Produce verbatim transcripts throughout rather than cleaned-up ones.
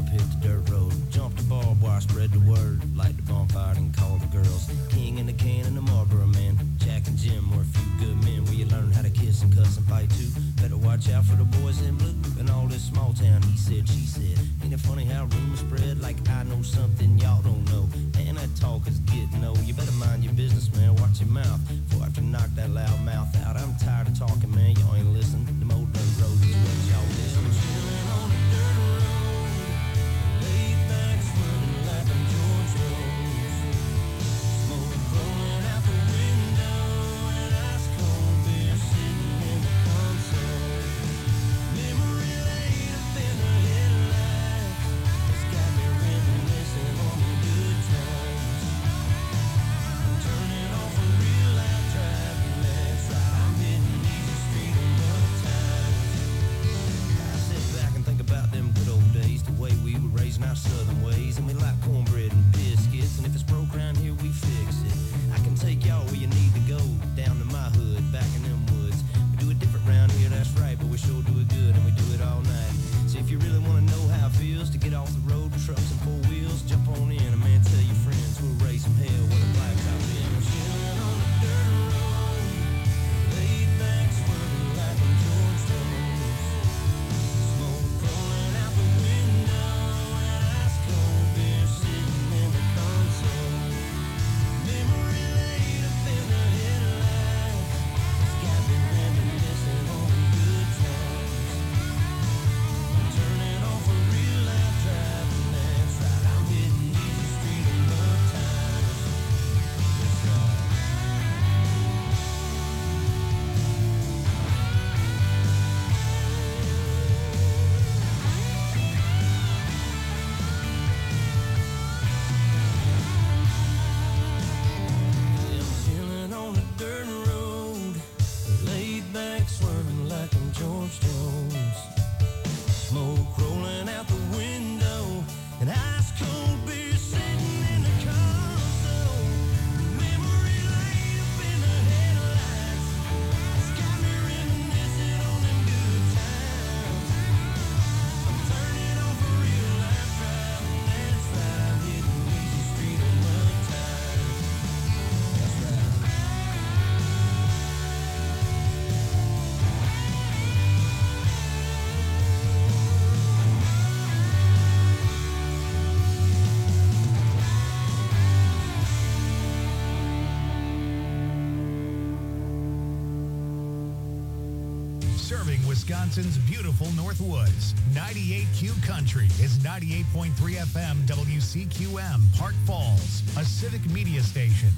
hit the dirt road. Jump the barbed wire, spread the word. Light the bonfire and call the girls. King and the can and the Marlboro man. Jack and Jim were a few good men where you learn how to kiss and cuss and fight too. Better watch out for the boys in blue and all this small town. He said, she said. Ain't it funny how rumors spread like I know something y'all don't know? Man, that talk is getting old. You better mind your business, man. Watch your mouth before I have to knock that loud mouth out. I'm tired of talking, man. Y'all ain't listening. Them old dirt roads is what y'all listen. Chilling on the dirt road, laid back, swimming like I'm George Jones. Smoke rolling out the window, and ice cold beer sitting in the console. Memory laid up in the headlights, it's got me reminiscing on the good times. I'm turning off a real life driving, that's right. I'm hitting easy street on the times. I sit back and think about them good old days, the way we were raised in our southern ways, and we like cornbread and biscuits, and if it's broke around here, we fix it. I can take y'all where you need to go, down to my hood, back in them woods. We do it different round here, that's right, but we sure do it good, and we do it all night. So if you really want to know how it feels to get off the road with trucks and four wheels, jump on in, and man, tell your friends we'll raise some hell when the blacktop in. Chilling on the dirt road, laid back, swerving like I'm George Jones. Smoke rolling out the window, and ice cold beer sitting in the console. Memory laid up in the headlights, it's got me reminiscing on the good times. I'm turning off a real life driving, that's right. I'm hitting easy street on the times. That's right. I'm chilling on the dirt road, laid back, swerving like I'm George Jones. Smoke rolling out the window, and ice cold beer sitting in the console. Memory laid up in the headlights, it's got me reminiscing on them good times. I'm turning off a real life driving, that's right. I'm hitting easy street on the times. That's right. Serving Wisconsin's beautiful Northwoods. ninety-eight Q Country is ninety-eight point three F M W C Q M, Park Falls, a civic media station.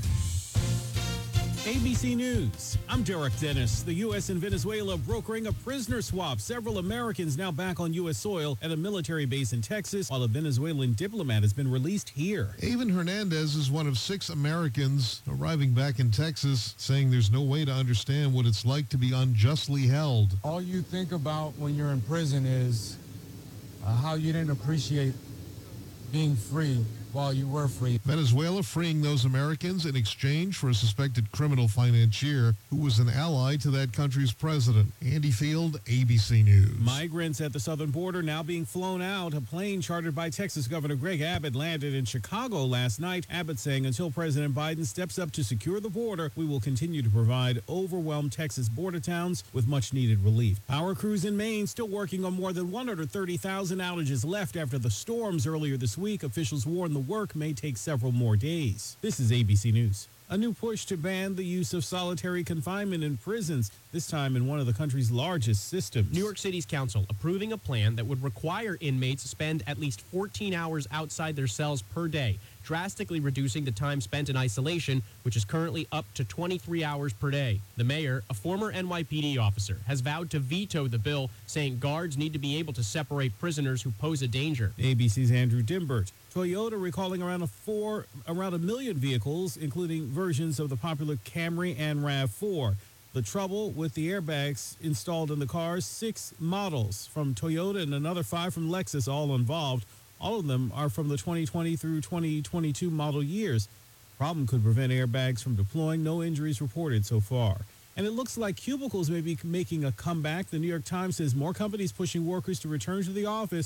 A B C News. I'm Derek Dennis. The U S and Venezuela brokering a prisoner swap. Several Americans now back on U S soil at a military base in Texas, while a Venezuelan diplomat has been released here. Avon Hernandez is one of six Americans arriving back in Texas, saying there's no way to understand what it's like to be unjustly held. All you think about when you're in prison is uh, how you didn't appreciate being free while you were free. Venezuela freeing those Americans in exchange for a suspected criminal financier who was an ally to that country's president. Andy Field, A B C News. Migrants at the southern border now being flown out. A plane chartered by Texas Governor Greg Abbott landed in Chicago last night. Abbott saying until President Biden steps up to secure the border, we will continue to provide overwhelmed Texas border towns with much needed relief. Power crews in Maine still working on more than one hundred thirty thousand outages left after the storms earlier this week. Officials warn the work may take several more days. This is A B C News. A new push to ban the use of solitary confinement in prisons, this time in one of the country's largest systems. New York City's council approving a plan that would require inmates spend at least fourteen hours outside their cells per day, drastically reducing the time spent in isolation, which is currently up to twenty-three hours per day. The mayor, a former N Y P D officer, has vowed to veto the bill, saying guards need to be able to separate prisoners who pose a danger. A B C's Andrew Dimbert. Toyota recalling around a four, around a million vehicles, including versions of the popular Camry and RAV four. The trouble with the airbags installed in the cars, six models from Toyota and another five from Lexus, all involved. All of them are from the twenty twenty through twenty twenty-two model years. Problem could prevent airbags from deploying. No injuries reported so far. And it looks like cubicles may be making a comeback. The New York Times says more companies pushing workers to return to the office.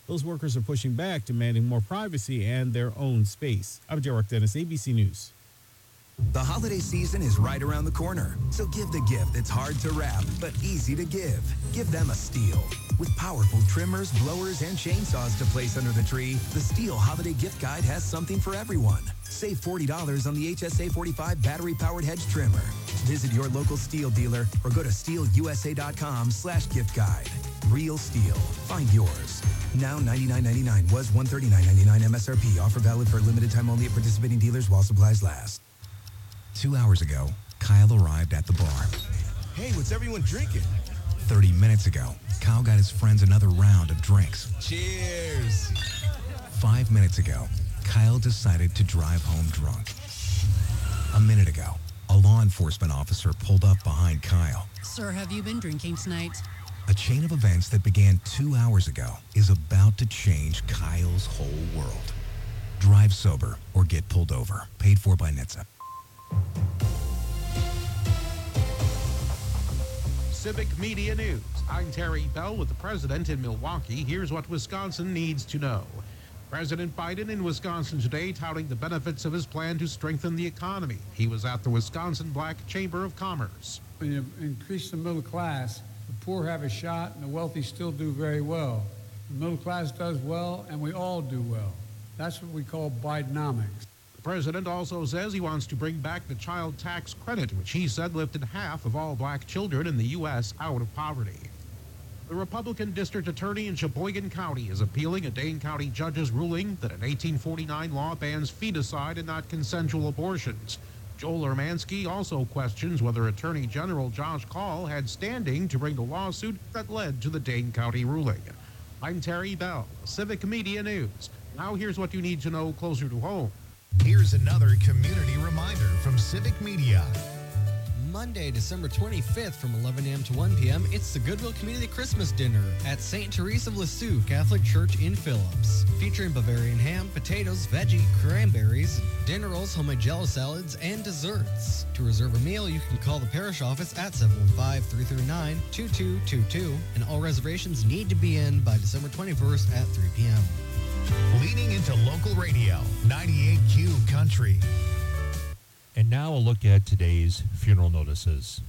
Those workers are pushing back, demanding more privacy and their own space. I'm Derek Dennis, A B C News. The holiday season is right around the corner, so give the gift that's hard to wrap, but easy to give. Give them a Stihl. With powerful trimmers, blowers, and chainsaws to place under the tree, the Stihl Holiday Gift Guide has something for everyone. Save forty dollars on the H S A forty-five battery-powered hedge trimmer. Visit your local Stihl dealer or go to stihl u s a dot com slash gift guide. Real Stihl. Find yours. Now ninety-nine ninety-nine was one thirty-nine ninety-nine M S R P. Offer valid for a limited time only at participating dealers while supplies last. Two hours ago, Kyle arrived at the bar. Hey, what's everyone drinking? thirty minutes ago, Kyle got his friends another round of drinks. Cheers! Five minutes ago, Kyle decided to drive home drunk. A minute ago, a law enforcement officer pulled up behind Kyle. Sir, have you been drinking tonight? A chain of events that began two hours ago is about to change Kyle's whole world. Drive sober or get pulled over. Paid for by N H T S A. Civic Media News. I'm Terry Bell with the president in Milwaukee. Here's what Wisconsin needs to know. President Biden in Wisconsin today touting the benefits of his plan to strengthen the economy. He was at the Wisconsin Black Chamber of Commerce. When you increase the middle class, the poor have a shot and the wealthy still do very well. The middle class does well and we all do well. That's what we call Bidenomics. The president also says he wants to bring back the child tax credit, which he said lifted half of all black children in the U S out of poverty. The Republican district attorney in Sheboygan County is appealing a Dane County judge's ruling that an eighteen forty-nine law bans feticide and not consensual abortions. Joel Ermansky also questions whether Attorney General Josh Kaul had standing to bring the lawsuit that led to the Dane County ruling. I'm Terry Bell, Civic Media News. Now here's what you need to know closer to home. Here's another community reminder from Civic Media. Monday, December twenty-fifth from eleven a.m. to one p.m., it's the Goodwill Community Christmas Dinner at Saint Therese of Lisieux Catholic Church in Phillips. Featuring Bavarian ham, potatoes, veggie, cranberries, dinner rolls, homemade jello salads, and desserts. To reserve a meal, you can call the parish office at seven one five, three three nine, two two two two, and all reservations need to be in by December twenty-first at three p.m. Leading into local radio, ninety-eight Q Country. And now a look at today's funeral notices.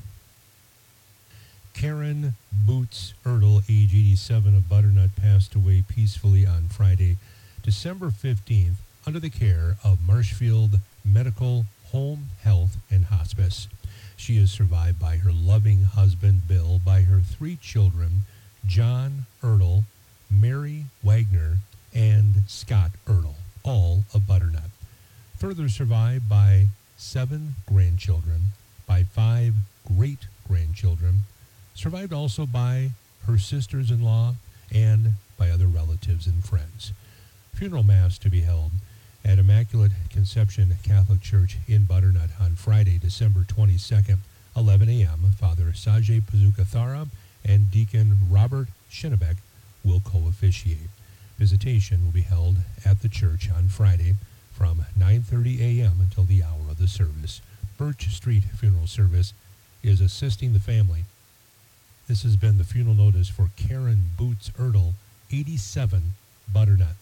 Karen Boots Ertl, age eighty-seven, of Butternut, passed away peacefully on Friday, December fifteenth, under the care of Marshfield Medical Home Health and Hospice. She is survived by her loving husband, Bill, by her three children, John Ertl, Mary Wagner, and Scott Ertl, all of Butternut. Further survived by seven grandchildren, by five great-grandchildren, survived also by her sisters-in-law and by other relatives and friends. Funeral mass to be held at Immaculate Conception Catholic Church in Butternut on Friday, December twenty-second, eleven a.m. Father Sajay Pazukathara and Deacon Robert Shinnebeck will co-officiate. Visitation will be held at the church on Friday from nine thirty a.m. until the hour of the service. Birch Street Funeral Service is assisting the family. This has been the funeral notice for Karen Boots Ertl, eighty-seven, Butternut.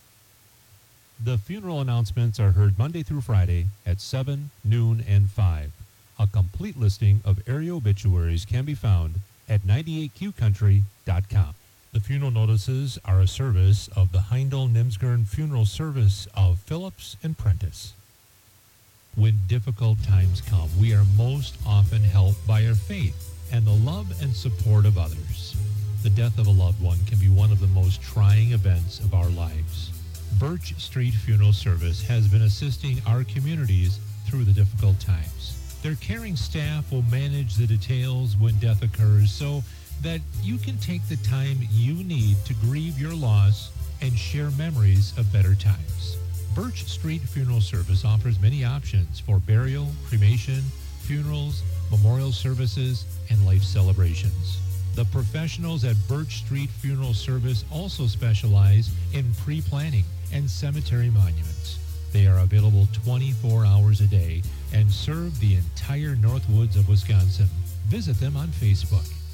The funeral announcements are heard Monday through Friday at seven, noon, and five. A complete listing of area obituaries can be found at ninety-eight q country dot com. The funeral notices are a service of the Heindel-Nimsgern Funeral Service of Phillips and Prentice. When difficult times come, we are most often helped by our faith and the love and support of others. The death of a loved one can be one of the most trying events of our lives. Birch Street Funeral Service has been assisting our communities through the difficult times. Their caring staff will manage the details when death occurs so that you can take the time you need to grieve your loss and share memories of better times. Birch Street Funeral Service offers many options for burial, cremation, funerals, memorial services, and life celebrations. The professionals at Birch Street Funeral Service also specialize in pre-planning and cemetery monuments. They are available twenty-four hours a day and serve the entire North Woods of Wisconsin. Visit them on Facebook.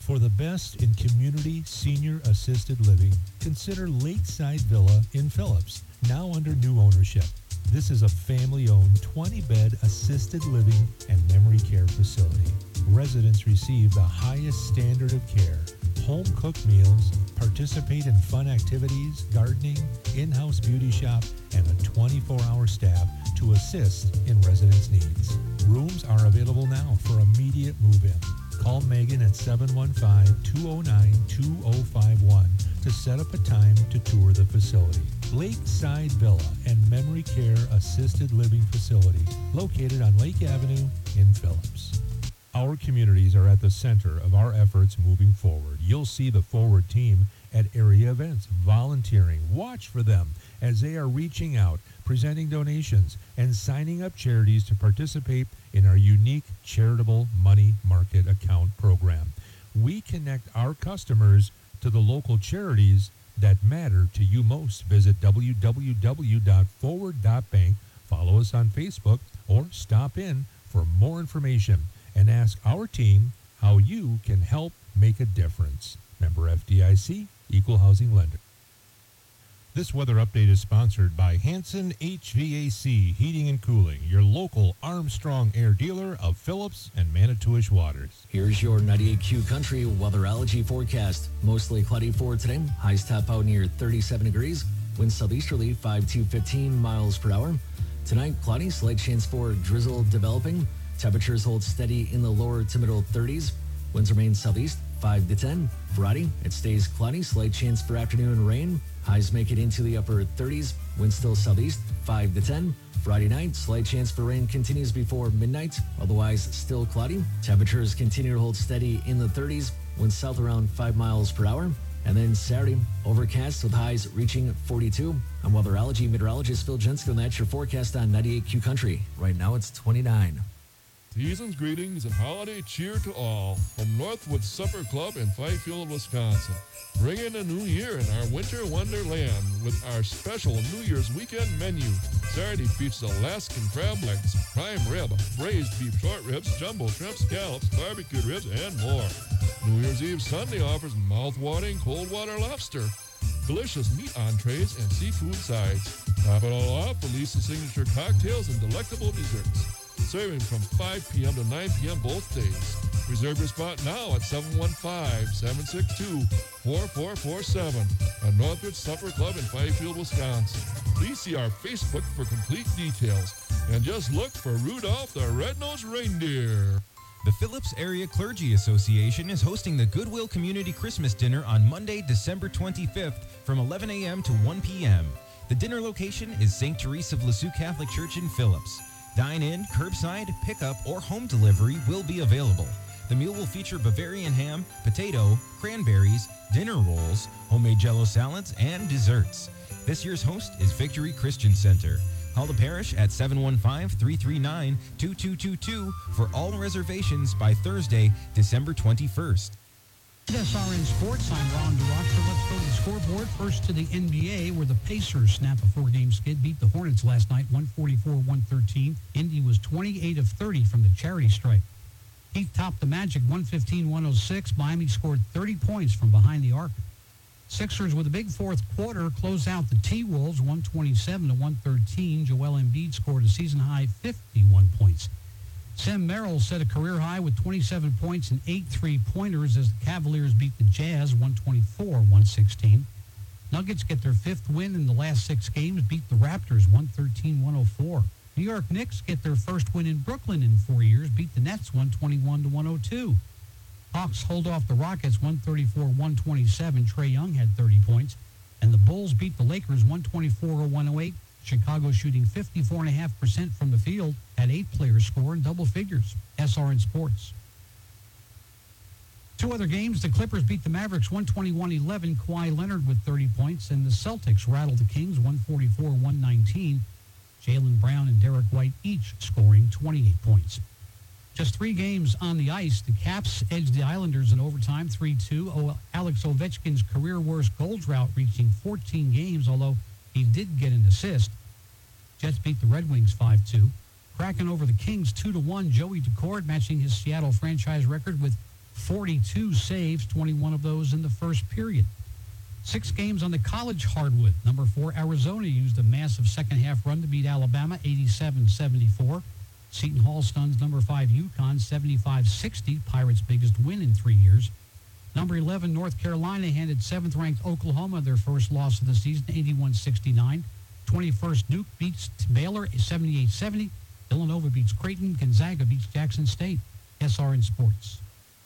For the best in community senior assisted living, consider Lakeside Villa in Phillips, now under new ownership. This is a family-owned twenty-bed assisted living and memory care facility. Residents receive the highest standard of care, home-cooked meals, participate in fun activities, gardening, in-house beauty shop, and a twenty-four hour staff to assist in residents' needs. Rooms are available now for immediate move-in. Call Megan at seven one five, two oh nine, two oh five one to set up a time to tour the facility. Lakeside Villa and Memory Care Assisted Living Facility, located on Lake Avenue in Phillips. Our communities are at the center of our efforts moving forward. You'll see the Forward team at area events, volunteering. Watch for them as they are reaching out, presenting donations, and signing up charities to participate in our unique charitable money market account program. We connect our customers to the local charities that matter to you most. Visit w w w dot forward dot bank, follow us on Facebook, or stop in for more information and ask our team how you can help make a difference. Member F D I C, Equal Housing Lender. This weather update is sponsored by Hanson H V A C Heating and Cooling, your local Armstrong Air dealer of Phillips and Manitowish Waters. Here's your ninety-eight Q Country weatherology forecast. Mostly cloudy for today. Highs top out near thirty-seven degrees. Winds southeasterly five to fifteen miles per hour. Tonight, cloudy, slight chance for drizzle developing. Temperatures hold steady in the lower to middle thirties. Winds remain southeast five to ten. Friday, it stays cloudy, slight chance for afternoon rain. Highs make it into the upper thirties. Winds still southeast five to ten. Friday night, slight chance for rain continues before midnight. Otherwise, still cloudy. Temperatures continue to hold steady in the thirties. Winds south around five miles per hour. And then Saturday, overcast with highs reaching forty-two. I'm weatherology meteorologist Phil Jensen, and that's your forecast on ninety-eight Q Country. Right now, it's twenty-nine. Season's greetings and holiday cheer to all from Northwood Supper Club in Fifield, Wisconsin. Bring in a new year in our winter wonderland with our special New Year's weekend menu. Saturday features Alaskan crab legs, prime rib, braised beef short ribs, jumbo shrimp, scallops, barbecued ribs, and more. New Year's Eve Sunday offers mouth-watering cold water lobster, delicious meat entrees, and seafood sides. Top it all off with Lisa's signature cocktails and delectable desserts. Serving from five p.m. to nine p.m. both days. Reserve your spot now at seven one five, seven six two, four four four seven at Northwood Supper Club in Fifield, Wisconsin. Please see our Facebook for complete details. And just look for Rudolph the Red-Nosed Reindeer. The Phillips Area Clergy Association is hosting the Goodwill Community Christmas Dinner on Monday, December twenty-fifth from eleven a.m. to one p.m. The dinner location is Saint Therese of Lisieux Catholic Church in Phillips. Dine-in, curbside, pickup, or home delivery will be available. The meal will feature Bavarian ham, potato, cranberries, dinner rolls, homemade Jell-O salads, and desserts. This year's host is Victory Christian Center. Call the parish at seven one five, three three nine, two two two two for all reservations by Thursday, December twenty-first. S R N Sports, I'm Ron DeRocher. Let's go to the scoreboard. First to the N B A, where the Pacers snap a four-game skid, beat the Hornets last night, one forty-four one thirteen. Indy was twenty-eight of thirty from the charity stripe. Heat topped the Magic one fifteen one oh six. Miami scored thirty points from behind the arc. Sixers with a big fourth quarter closed out the T-Wolves one twenty-seven to one thirteen. Joel Embiid scored a season-high fifty-one points. Sam Merrill set a career high with twenty-seven points and eight three-pointers as the Cavaliers beat the Jazz one twenty-four one sixteen. Nuggets get their fifth win in the last six games, beat the Raptors one thirteen one oh four. New York Knicks get their first win in Brooklyn in four years, beat the Nets one twenty-one to one oh two. Hawks hold off the Rockets one thirty-four one twenty-seven. Trae Young had thirty points. And the Bulls beat the Lakers one twenty-four to one oh eight. Chicago shooting fifty-four point five percent from the field, had eight players score in double figures. S R N Sports. Two other games, the Clippers beat the Mavericks one twenty-one eleven. Kawhi Leonard with thirty points, and the Celtics rattled the Kings one forty-four one nineteen. Jaylen Brown and Derek White each scoring twenty-eight points. Just three games on the ice. The Caps edged the Islanders in overtime three two. Oh, Alex Ovechkin's career-worst goal drought reaching fourteen games, although he did get an assist. Jets beat the Red Wings five two. Kraken over the Kings two to one. Joey Daccord matching his Seattle franchise record with forty-two saves, twenty-one of those in the first period. Six games on the college hardwood. Number four, Arizona used a massive second-half run to beat Alabama, eighty-seven seventy-four. Seton Hall stuns number five, UConn, seventy-five sixty, Pirates' biggest win in three years. Number eleven, North Carolina handed seventh-ranked Oklahoma their first loss of the season, eighty-one sixty-nine. twenty-first, Duke beats Baylor, seventy-eight seventy. Villanova beats Creighton. Gonzaga beats Jackson State. S R N Sports.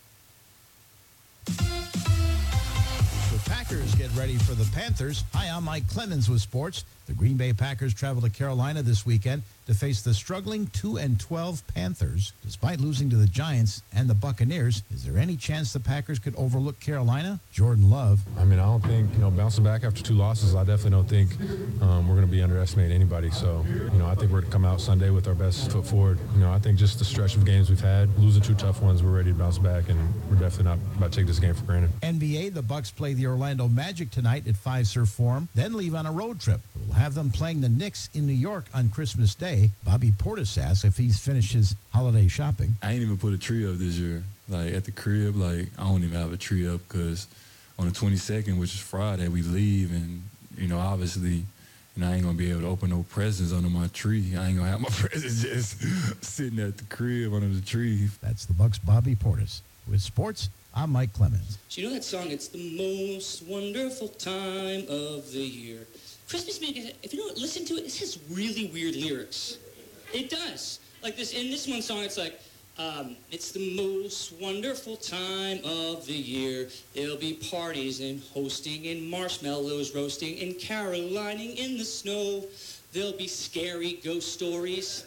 The Packers get ready for the Panthers. Hi, I'm Mike Clemens with sports. The Green Bay Packers travel to Carolina this weekend to face the struggling two and twelve Panthers. Despite losing to the Giants and the Buccaneers, is there any chance the Packers could overlook Carolina? Jordan Love. I mean, I don't think, you know, bouncing back after two losses, I definitely don't think um, we're going to be underestimating anybody. So, you know, I think we're going to come out Sunday with our best foot forward. You know, I think just the stretch of games we've had, losing two tough ones, we're ready to bounce back, and we're definitely not about to take this game for granted. N B A, the Bucks play the Orlando Magic tonight at Fiserv Forum, then leave on a road trip. We'll have them playing the Knicks in New York on Christmas Day. Bobby Portis asks if he's finished his holiday shopping. I ain't even put a tree up this year. Like, at the crib, like, I don't even have a tree up because on the twenty-second, which is Friday, we leave, and, you know, obviously, you know, I ain't going to be able to open no presents under my tree. I ain't going to have my presents just sitting at the crib under the tree. That's the Bucks' Bobby Portis. With sports, I'm Mike Clemens. Do you know that song? It's the most wonderful time of the year. Christmas music, if you don't listen to it, it has really weird lyrics. It does. Like this, in this one song, it's like, um, it's the most wonderful time of the year. There'll be parties and hosting and marshmallows roasting and carolining in the snow. There'll be scary ghost stories.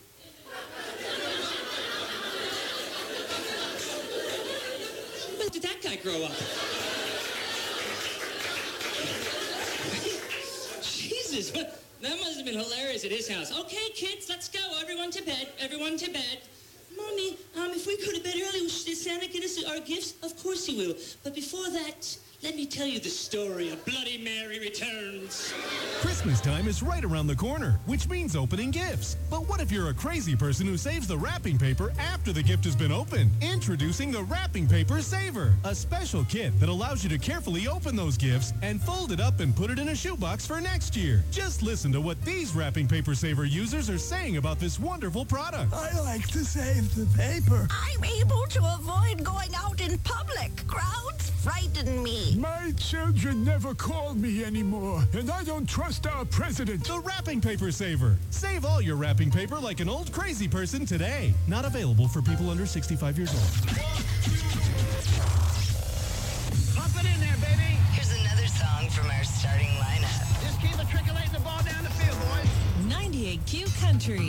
When did that guy grow up? Jesus, what? That must have been hilarious at his house. Okay, kids, let's go. Everyone to bed. Everyone to bed. Mommy, um, if we go to bed early, will Santa get us our gifts? Of course he will. But before that, let me tell you the story of Bloody Mary Returns. Christmas time is right around the corner, which means opening gifts. But what if you're a crazy person who saves the wrapping paper after the gift has been opened? Introducing the Wrapping Paper Saver, a special kit that allows you to carefully open those gifts and fold it up and put it in a shoebox for next year. Just listen to what these Wrapping Paper Saver users are saying about this wonderful product. I like to save the paper. I'm able to avoid going out in public. Crowds frighten me. My children never call me anymore, and I don't trust our president. The Wrapping Paper Saver. Save all your wrapping paper like an old crazy person today. Not available for people under sixty-five years old. Pump it in there, baby. Here's another song from our starting lineup. Just keep it trickling the ball down the field, boys. ninety-eight Q Country.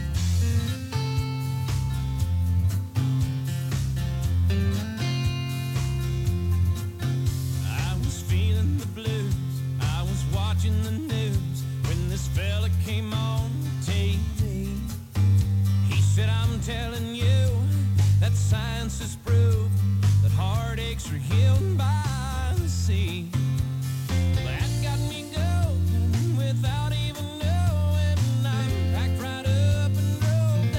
Watching the news when this fella came on T V. He said, I'm telling you that science has proved that heartaches are healed by the sea. That got me going without even knowing. I packed right up and drove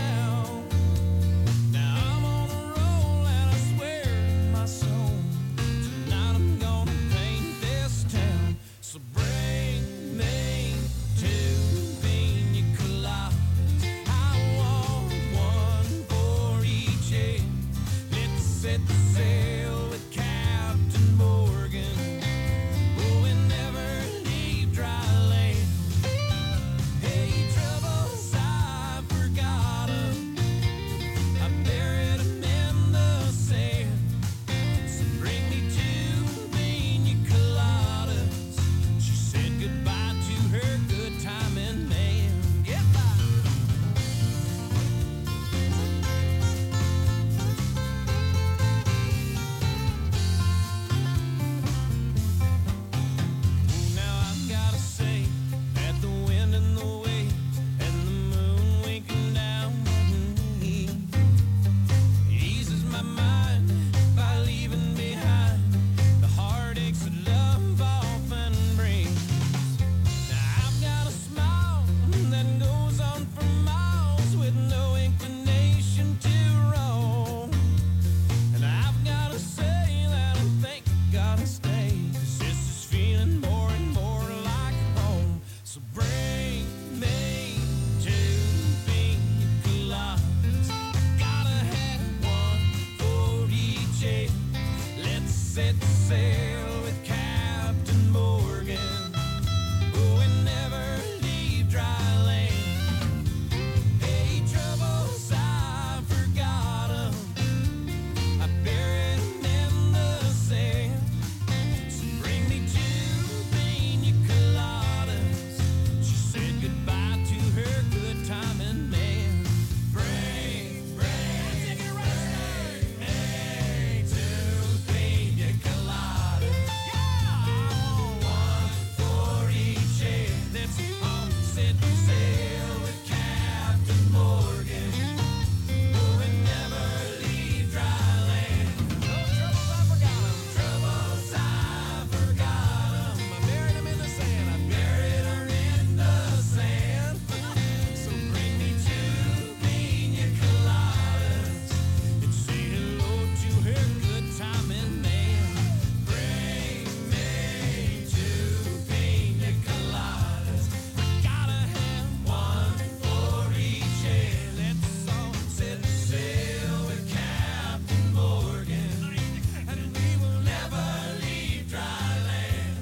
So bring me two pina coladas. I gotta have one for each egg. Let's set sail with Captain Morgan. Oh, and never leave dry land. Hey, troubles, I forgot 'em. I buried 'em in the sand. So bring me two pina coladas. She said goodbye to her good timing man. Bring, bring, take it right, bring two pina coladas. Yeah, one for each head. Let's all set sail with Captain Morgan. Oh, and never leave dry land. No troubles, I forgot 'em. Troubles, I forgot 'em. I buried 'em in the sand. I buried 'em in the sand. So bring me two pina coladas and say hello to her good timing man. Bring me two pina coladas. I gotta have one for each head. Let's all set sail with Captain Morgan, and we will never leave dry land.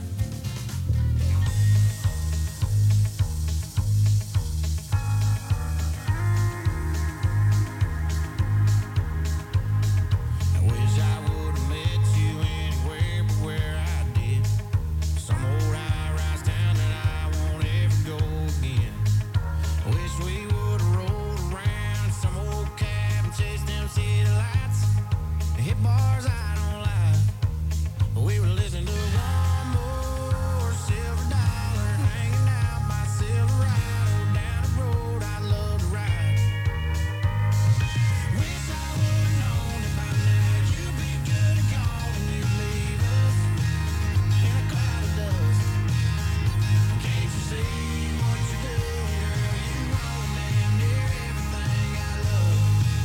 I wish I would've met you anywhere but where I did. Some old high-rise town that I won't ever go again. I wish we would've rolled around some old cab and chased them city lights. Hit bars I don't like, but we were listening to one more silver dollar, hanging out by Silverado down the road I'd love to ride. Wish I would've known that by now you'd be good and gone and you'd leave us in a cloud of dust. Can't you see what you're doing, girl? You ruin damn near everything I love.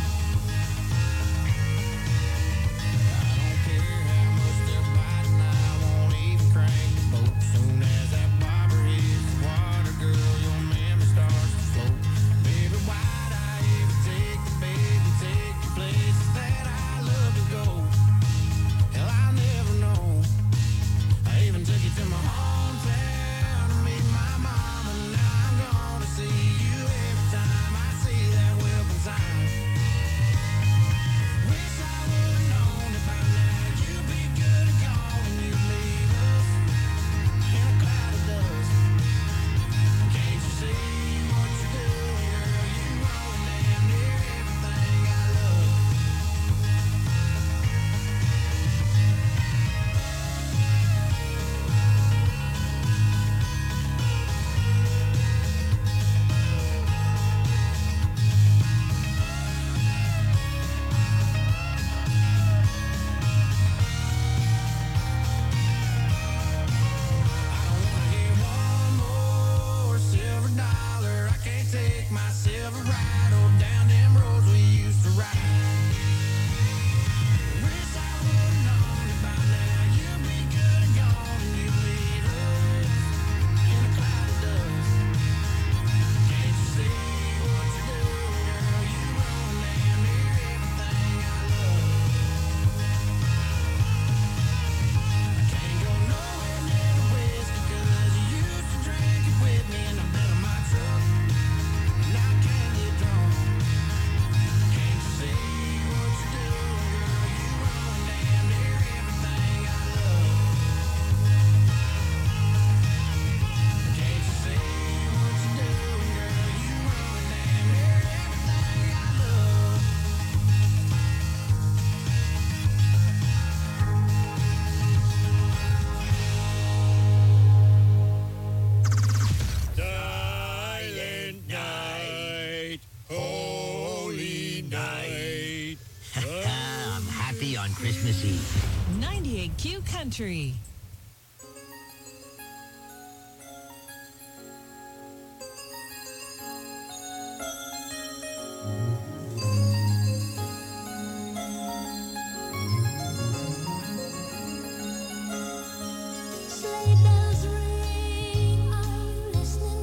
I don't care how much they're biting, I won't even crank the boat. Soon as that bobber hits the water, girl, your memory starts to float. Baby, why'd I ever take the bait and take you places that I love to go? Hell, I'll never know. I even took you to my hometown to meet my mom, and now I'm gonna see you every time I see that welcome sign. Wish I would've known that by now you'd be good and gone and you'd leave us in a cloud of dust. Can't you see what you're doing, girl? You ruin damn near everything I love. One more silver dollar. I can't take my Silverado down them roads we used to ride. Wish I would've known that by now you'd be good and gone and you'd leave us in a cloud of dust. Can't you see what you're doing, girl? You ruin damn near everything I love. I can't go nowhere near the whiskey 'cause you used to drink it with me in the bed of my truck, and I can't get drunk. Can't you see what you're doing, girl? You ruin damn near everything I love. Can't you see what you're doing, girl? You ruin damn near everything I love. Silent night, holy night. I'm happy on Christmas Eve. ninety-eight Q Country. Sleigh bells ring, are you listening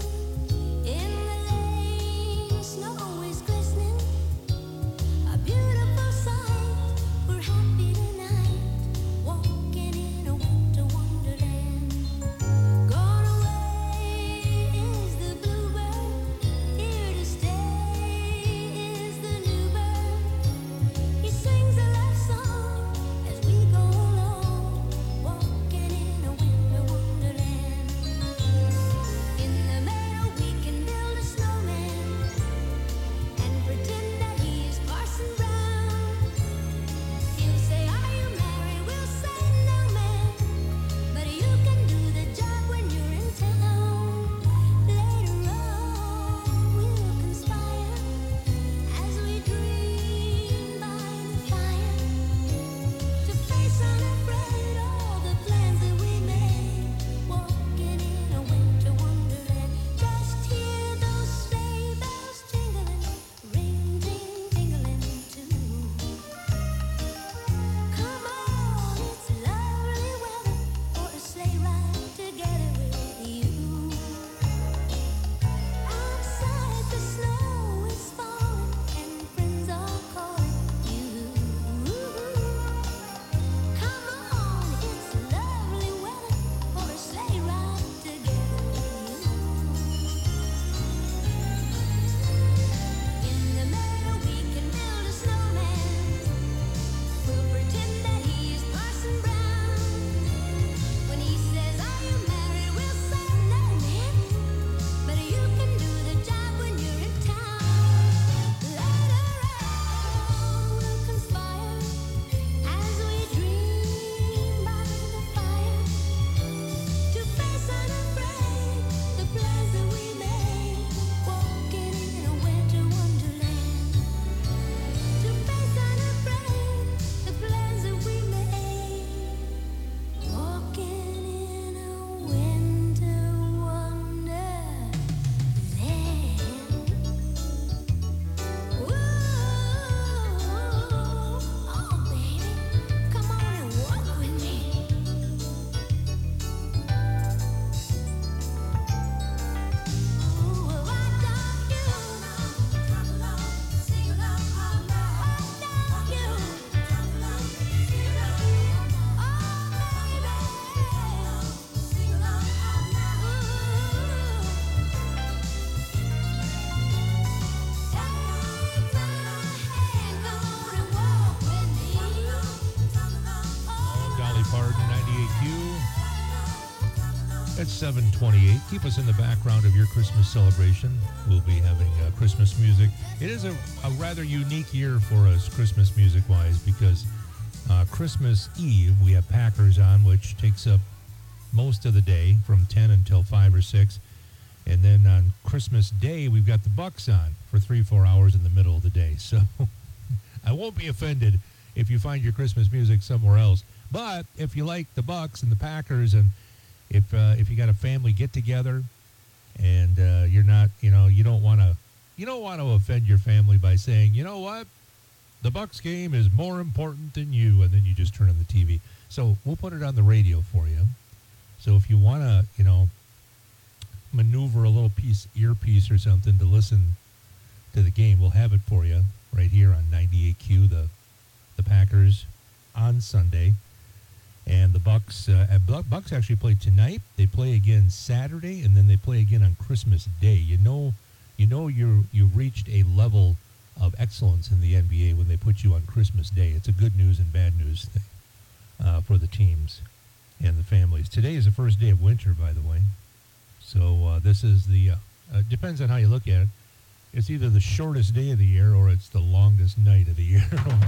It's seven twenty-eight. Keep us in the background of your Christmas celebration. We'll be having uh, Christmas music. It is a, a rather unique year for us, Christmas music-wise, because uh, Christmas Eve, we have Packers on, which takes up most of the day from ten until five or six. And then on Christmas Day, we've got the Bucks on for three, four hours in the middle of the day. So I won't be offended if you find your Christmas music somewhere else. But if you like the Bucks and the Packers, and if uh, if you got a family get together, and uh, you're not, you know, you don't want to, you don't want to offend your family by saying, you know what, the Bucks game is more important than you, and then you just turn on the T V. So we'll put it on the radio for you. So if you want to, you know, maneuver a little piece, earpiece or something to listen to the game, we'll have it for you right here on ninety-eight Q. The the Packers on Sunday. And the Bucks, uh, Bucks actually play tonight. They play again Saturday, and then they play again on Christmas Day. You know, you know, you're you've reached a level of excellence in the N B A when they put you on Christmas Day. It's a good news and bad news thing uh, for the teams and the families. Today is the first day of winter, by the way. So uh, this is the. Uh, uh, depends on how you look at it. It's either the shortest day of the year or it's the longest night of the year.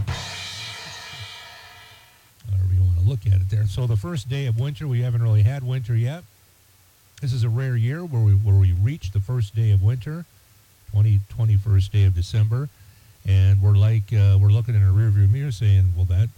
However you want to look at it there. So the first day of winter, we haven't really had winter yet. This is a rare year where we where we reach the first day of winter, twenty, twenty-first day of December, and we're like uh, we're looking in a rearview mirror saying, well, that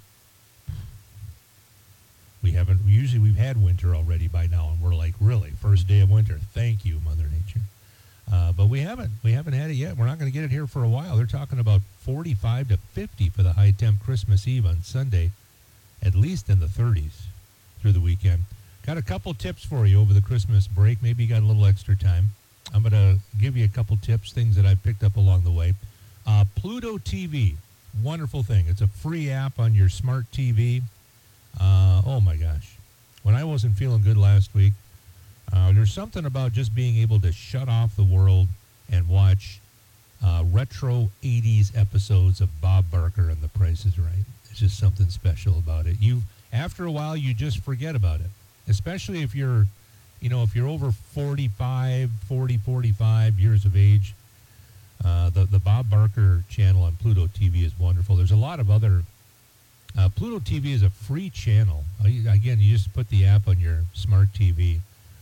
we haven't. Usually we've had winter already by now, and we're like, really, first day of winter. Thank you, Mother Nature. Uh, but we haven't. We haven't had it yet. We're not going to get it here for a while. They're talking about forty-five to fifty for the high temp Christmas Eve on Sunday. At least in the thirties through the weekend. Got a couple tips for you over the Christmas break. Maybe you got a little extra time. I'm going to give you a couple tips, things that I've picked up along the way. Uh, Pluto T V, wonderful thing. It's a free app on your smart T V. Uh, oh, my gosh. When I wasn't feeling good last week, uh, there's something about just being able to shut off the world and watch uh, retro eighties episodes of Bob Barker and The Price is Right. It's just something special about it. You, after a while, you just forget about it, especially if you're, you know, if you're over forty-five, forty, forty-five years of age. Uh, the, the Bob Barker channel on Pluto T V is wonderful. There's a lot of other, uh, Pluto T V is a free channel. Uh, again, you just put the app on your smart T V,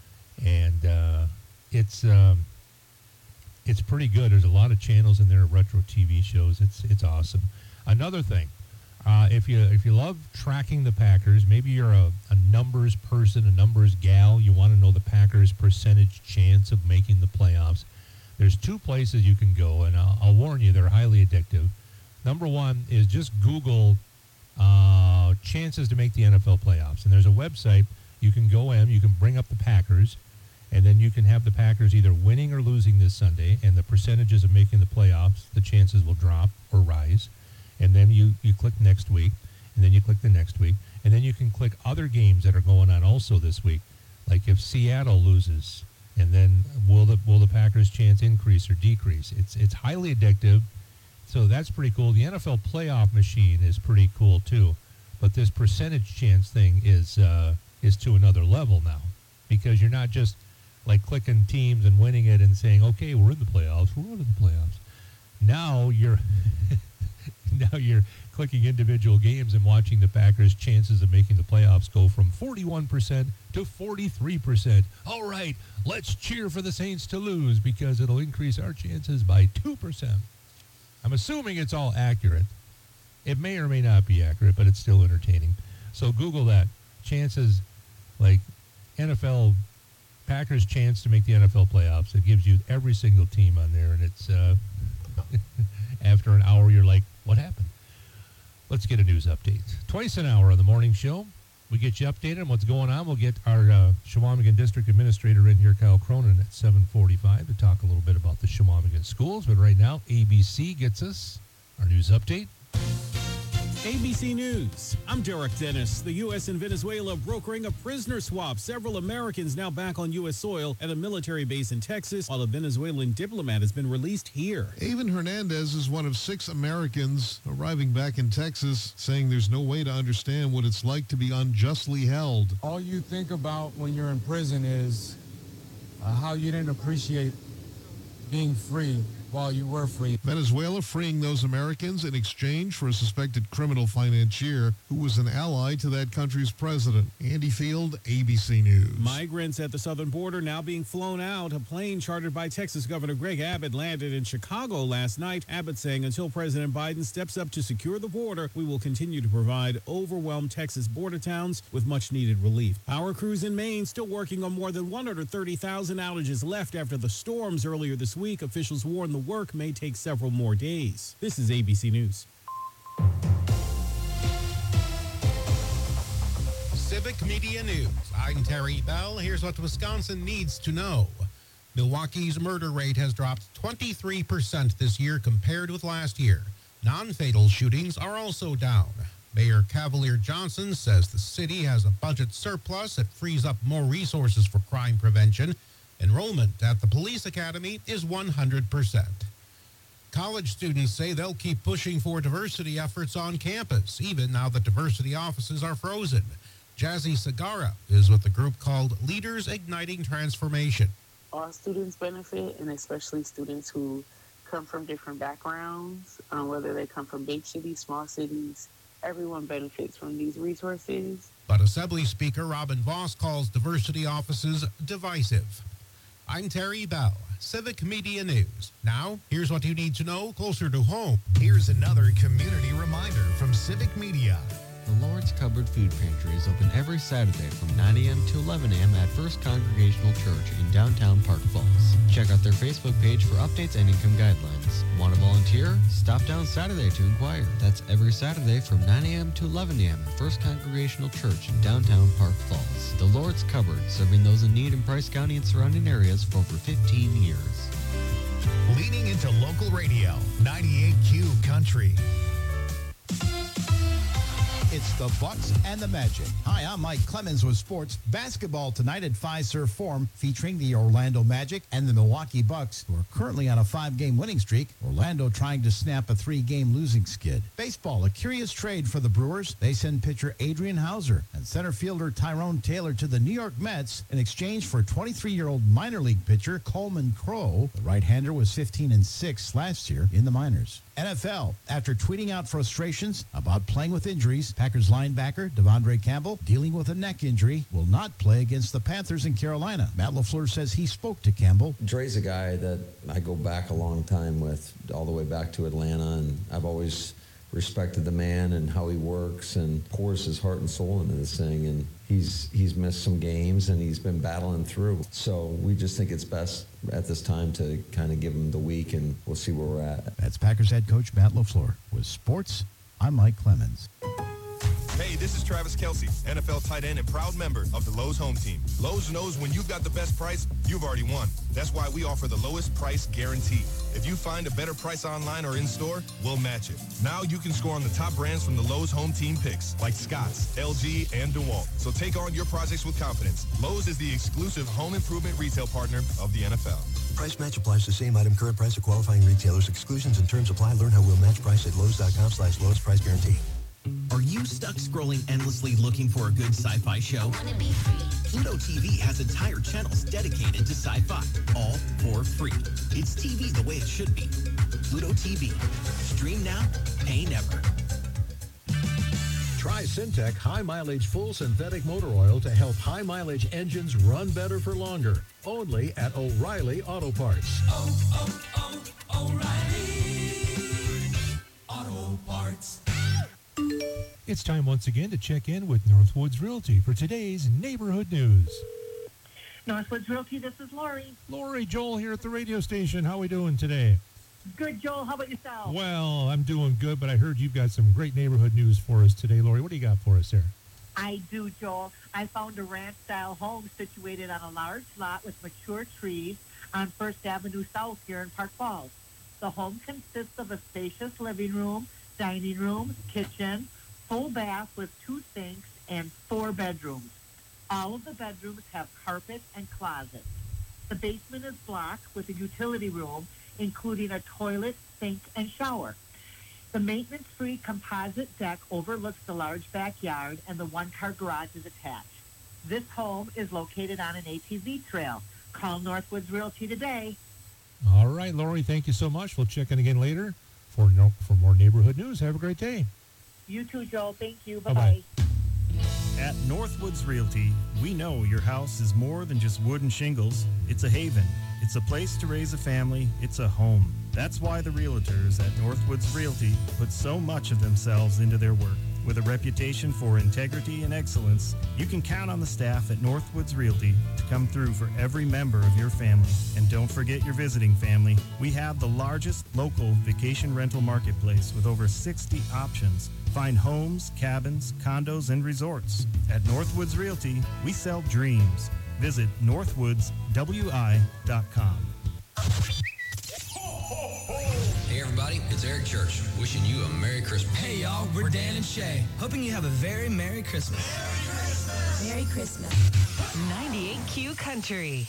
and uh, it's, um, it's pretty good. There's a lot of channels in there, retro T V shows. It's, it's awesome. Another thing. Uh, if you if you love tracking the Packers, maybe you're a, a numbers person, a numbers gal, you want to know the Packers' percentage chance of making the playoffs, there's two places you can go, and I'll, I'll warn you, they're highly addictive. Number one is just Google uh, chances to make the N F L playoffs, and there's a website you can go in, you can bring up the Packers, and then you can have the Packers either winning or losing this Sunday, and the percentages of making the playoffs, the chances will drop or rise. And then you, you click next week, and then you click the next week, and then you can click other games that are going on also this week. Like if Seattle loses, and then will the will the Packers' chance increase or decrease? It's it's highly addictive, so that's pretty cool. The N F L playoff machine is pretty cool too, but this percentage chance thing is uh, is to another level now, because you're not just like clicking teams and winning it and saying, okay, we're in the playoffs, we're in the playoffs. Now you're now you're clicking individual games and watching the Packers' chances of making the playoffs go from forty-one percent to forty-three percent. All right, let's cheer for the Saints to lose because it'll increase our chances by two percent. I'm assuming it's all accurate. It may or may not be accurate, but it's still entertaining. So Google that. Chances, like N F L, Packers' chance to make the N F L playoffs. It gives you every single team on there, and it's uh, after an hour, you're like, what happened? Let's get a news update. Twice an hour on the morning show. We get you updated on what's going on. We'll get our uh, Chequamegon District Administrator in here, Kyle Cronin, at seven forty-five to talk a little bit about the Chequamegon schools. But right now, A B C gets us our news update. A B C News. I'm Derek Dennis. The U S and Venezuela brokering a prisoner swap. Several Americans now back on U S soil at a military base in Texas, while a Venezuelan diplomat has been released here. Avon Hernandez is one of six Americans arriving back in Texas, saying there's no way to understand what it's like to be unjustly held. All you think about when you're in prison is uh, how you didn't appreciate being free while you were free. Venezuela freeing those Americans in exchange for a suspected criminal financier who was an ally to that country's president. Andy Field, A B C News. Migrants at the southern border now being flown out. A plane chartered by Texas Governor Greg Abbott landed in Chicago last night. Abbott saying until President Biden steps up to secure the border, we will continue to provide overwhelmed Texas border towns with much needed relief. Power crews in Maine still working on more than one hundred thirty thousand outages left after the storms earlier this week. Officials warn the work may take several more days. This is A B C News. Civic Media News. I'm Terry Bell. Here's what Wisconsin needs to know. Milwaukee's murder rate has dropped twenty-three percent this year compared with last year. Non-fatal shootings are also down. Mayor Cavalier Johnson says the city has a budget surplus that frees up more resources for crime prevention. Enrollment at the police academy is one hundred percent. College students say they'll keep pushing for diversity efforts on campus, even now that diversity offices are frozen. Jazzy Sagara is with the group called Leaders Igniting Transformation. All students benefit, and especially students who come from different backgrounds, um, whether they come from big cities, small cities. Everyone benefits from these resources. But Assembly Speaker Robin Voss calls diversity offices divisive. I'm Terry Bell, Civic Media News. Now, here's what you need to know closer to home. Here's another community reminder from Civic Media. The Lord's Cupboard Food Pantry is open every Saturday from nine a.m. to eleven a.m. at First Congregational Church in downtown Park Falls. Check out their Facebook page for updates and income guidelines. Want to volunteer? Stop down Saturday to inquire. That's every Saturday from nine a.m. to eleven a.m. at First Congregational Church in downtown Park Falls. The Lord's Cupboard, serving those in need in Price County and surrounding areas for over fifteen years. Leading into local radio, ninety-eight Q Country. It's the Bucks and the Magic. Hi, I'm Mike Clemens with sports. Basketball tonight at Fiserv Forum, featuring the Orlando Magic and the Milwaukee Bucks, who are currently on a five-game winning streak. Orlando trying to snap a three-game losing skid. Baseball, a curious trade for the Brewers. They send pitcher Adrian Hauser and center fielder Tyrone Taylor to the New York Mets in exchange for twenty-three-year-old minor league pitcher Coleman Crowe. The right-hander was fifteen and six last year in the minors. N F L, after tweeting out frustrations about playing with injuries, Packers linebacker Devondre Campbell, dealing with a neck injury, will not play against the Panthers in Carolina. Matt LaFleur says he spoke to Campbell. Dre's a guy that I go back a long time with, all the way back to Atlanta, and I've always respected the man and how he works and pours his heart and soul into this thing. And he's he's missed some games and he's been battling through. So we just think it's best at this time to kind of give him the week, and we'll see where we're at. That's Packers head coach Matt LaFleur. With sports, I'm Mike Clemens. Hey, this is Travis Kelce, N F L tight end and proud member of the Lowe's home team. Lowe's knows when you've got the best price, you've already won. That's why we offer the lowest price guarantee. If you find a better price online or in-store, we'll match it. Now you can score on the top brands from the Lowe's home team picks, like Scotts, L G, and DeWalt. So take on your projects with confidence. Lowe's is the exclusive home improvement retail partner of the N F L. Price match applies to same item, current price of qualifying retailers. Exclusions and terms apply. Learn how we'll match price at Lowe's.com slash Lowe's price guarantee. Are you stuck scrolling endlessly looking for a good sci-fi show? Pluto T V has entire channels dedicated to sci-fi, all for free. It's T V the way it should be. Pluto T V. Stream now, pay never. Try Syntec high-mileage full synthetic motor oil to help high-mileage engines run better for longer. Only at O'Reilly Auto Parts. Oh, oh, oh, O'Reilly Auto Parts. It's time once again to check in with Northwoods Realty for today's neighborhood news. Northwoods Realty, this is Lori. Lori, Joel here at the radio station. How are we doing today? Good, Joel. How about yourself? Well, I'm doing good, but I heard you've got some great neighborhood news for us today. Lori, what do you got for us there? I do, Joel. I found a ranch-style home situated on a large lot with mature trees on First Avenue South here in Park Falls. The home consists of a spacious living room, dining room, kitchen, full bath with two sinks and four bedrooms. All of the bedrooms have carpet and closets. The basement is blocked with a utility room, including a toilet, sink, and shower. The maintenance-free composite deck overlooks the large backyard, and the one-car garage is attached. This home is located on an A T V trail. Call Northwoods Realty today. All right, Lori, thank you so much. We'll check in again later for no, for more neighborhood news. Have a great day. You too, Joel. Thank you. Bye-bye. Bye-bye. At Northwoods Realty, we know your house is more than just wood and shingles. It's a haven. It's a place to raise a family. It's a home. That's why the realtors at Northwoods Realty put so much of themselves into their work. With a reputation for integrity and excellence, you can count on the staff at Northwoods Realty to come through for every member of your family. And don't forget your visiting family. We have the largest local vacation rental marketplace with over sixty options. Find homes, cabins, condos, and resorts. At Northwoods Realty, we sell dreams. Visit northwoods w i dot com. Hey everybody, it's Eric Church, wishing you a Merry Christmas. Hey y'all, we're Dan and Shay, hoping you have a very Merry Christmas. Merry Christmas. Merry Christmas. ninety-eight Q Country.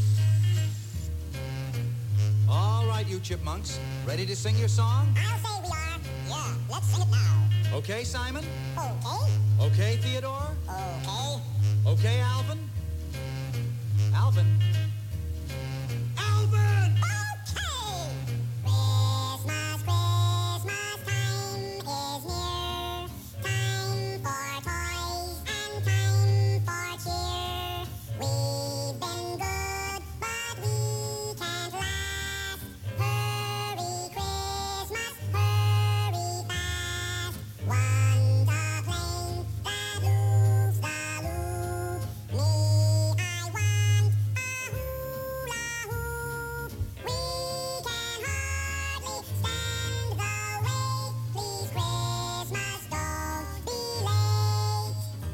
All right, you chipmunks, ready to sing your song? I'll say we are. Yeah, let's sing it now. Okay, Simon? Okay. Okay, Theodore? Okay. Okay, Alvin? Alvin? Alvin! Okay! Christmas, Christmas time is near. Time for toys and time for cheer. We've been good, but we can't last. Hurry, Christmas, hurry fast. One's a plane that loops the loop. Me, I want a hula hoop. We can hardly stand the wait. Please, Christmas, don't be late.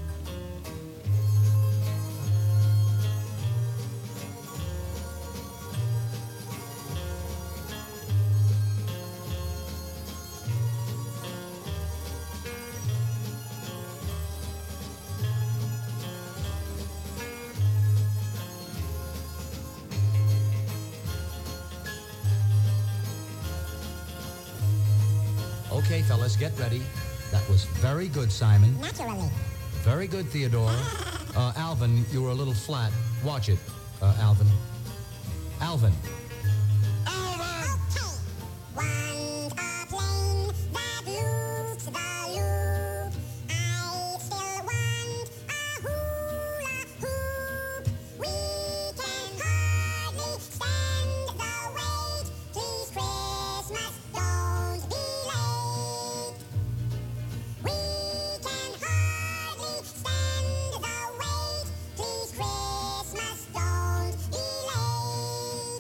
Okay, fellas, get ready. That was very good, Simon. Naturally. Very good, Theodore. Uh, Alvin, you were a little flat. Watch it, uh, Alvin. Alvin. Okay. One's a plane that loops the loop. I still want a hula hoop. We can hardly stand the wait. Please, Christmas, don't be late. We can hardly stand the wait. Please, Christmas, don't be late.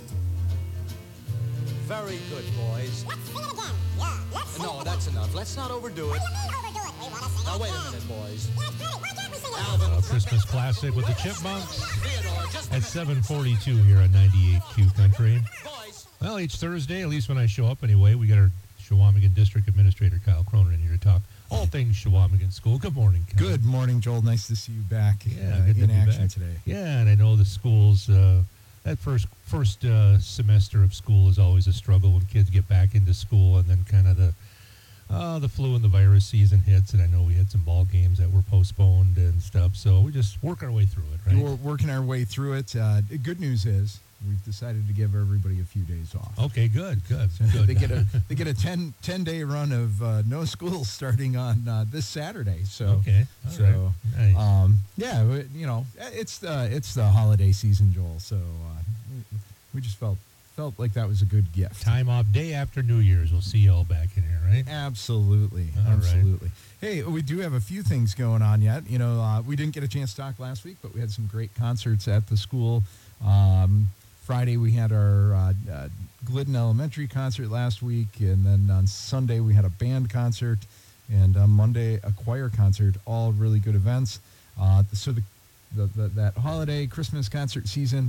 Very good, boys. Let's sing it again. Yeah, let's sing it No, again. that's enough. Let's not overdo it. What do you mean overdo it? We want to sing Now, it wait again. a minute, boys. Yeah, it's pretty. Why can't we sing it Alvin, A Christmas classic with the Chipmunks Theodore, just at seven forty-two here on ninety-eight Q Country. Well, each Thursday, at least when I show up anyway, we got our Shawamigan District Administrator Kyle Cronin here to talk all things Shawamigan School. Good morning, Kyle. Good morning, Joel. Nice to see you back Yeah, uh, good to in be action back. today. Yeah, and I know the schools, uh, that first first uh, semester of school is always a struggle when kids get back into school, and then kind of the uh, the flu and the virus season hits, and I know we had some ball games that were postponed and stuff, so we just work our way through it, right? We're working our way through it. Uh, the good news is we've decided to give everybody a few days off. Okay, good, good, So good. they get a they get a ten, ten day run of uh, no school starting on uh, this Saturday. So Okay, all so right. Nice. um, yeah, we- you know it's the it's the holiday season, Joel. So uh, we, we just felt felt like that was a good gift. Time off day after New Year's. We'll see you all back in here, right? Absolutely, All right. absolutely. Hey, we do have a few things going on yet. You know, uh, we didn't get a chance to talk last week, but we had some great concerts at the school. Um, Friday we had our uh, uh, Glidden Elementary concert last week, and then on Sunday we had a band concert, and on Monday a choir concert. All really good events. Uh, so the, the, the that holiday Christmas concert season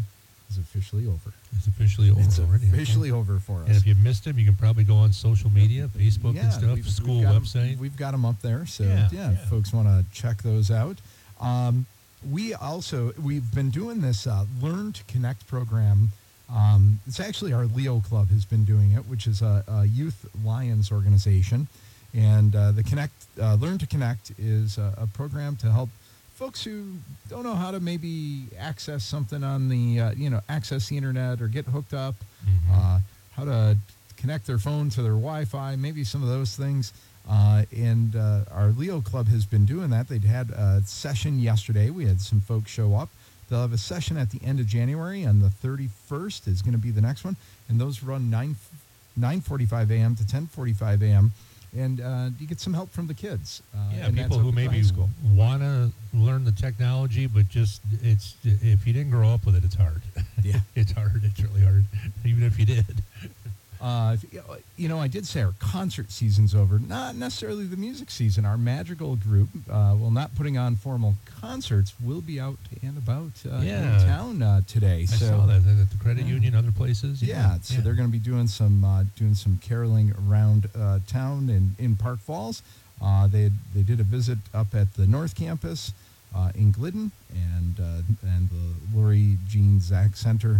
is officially over. It's officially over It's already. officially okay. over for us. And if you missed him, you can probably go on social media, Facebook yeah, and stuff, we've, school we've got 'em- website. we've got them up there, so Yeah, yeah, yeah. if folks want to check those out. Um, we also we've been doing this uh, Learn to Connect program. Um, it's actually our Leo Club has been doing it, which is a, a youth Lions organization, and uh, the Connect uh, Learn to Connect is a, a program to help folks who don't know how to maybe access something on the uh, you know access the internet or get hooked up, Mm-hmm. uh, how to connect their phone to their Wi-Fi, maybe some of those things. Uh, and uh, our Leo Club has been doing that. They'd had a session yesterday. We had some folks show up. They'll have a session at the end of January, and the thirty-first is going to be the next one. And those run nine nine forty-five a.m. to ten forty-five a.m. And uh, you get some help from the kids. Uh, Yeah, and that's people up who at the maybe high school. want to learn the technology, but just it's if you didn't grow up with it, it's hard. Yeah, it's hard. It's really hard, even if you did. Uh, you know, I did say our concert season's over. Not necessarily the music season. Our Madrigal group, uh, while not putting on formal concerts, will be out and about uh, Yeah. in town uh, today. I so saw that at the credit yeah. union, other places. Yeah, so they're going to be doing some uh, doing some caroling around uh, town in, in Park Falls. Uh, they they did a visit up at the North Campus uh, in Glidden and uh, and the Lori Jean Zach Center.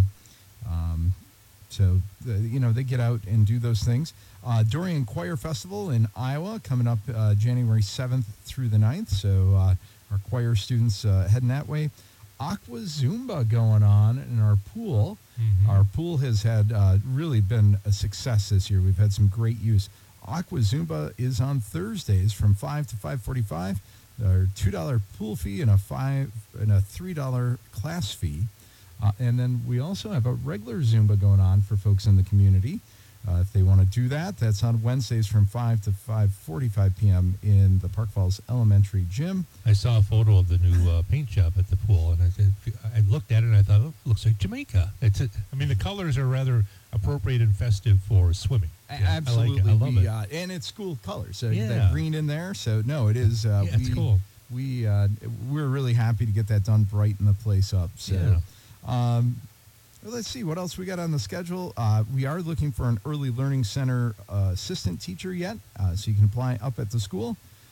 Um, so uh, you know they get out and do those things. Uh, Dorian Choir Festival in Iowa coming up uh, January seventh through the ninth. So uh, our choir students uh, heading that way. Aqua Zumba going on in our pool. Mm-hmm. Our pool has had uh, really been a success this year. We've had some great use. Aqua Zumba is on Thursdays from five to five forty-five. Our two dollar pool fee and a five and a three dollar class fee. Uh, and then we also have a regular Zumba going on for folks in the community. Uh, if they want to do that, that's on Wednesdays from five to five forty-five p.m. in the Park Falls Elementary Gym. I saw a photo of the new uh, paint job at the pool, and I, said, I looked at it and I thought, oh, it looks like Jamaica. It's a, I mean, the colors are rather appropriate and festive for swimming. A- Yeah, Absolutely. I like it. I love we, it. Uh, and it's school colors. So Yeah. that green in there. So, no, it is. Uh, Yeah, it's we, cool. We, uh, we're really happy to get that done, brighten the place up. So, Yeah. um, well, let's see what else we got on the schedule. Uh, we are looking for an early learning center uh, assistant teacher yet, uh, so you can apply up at the school.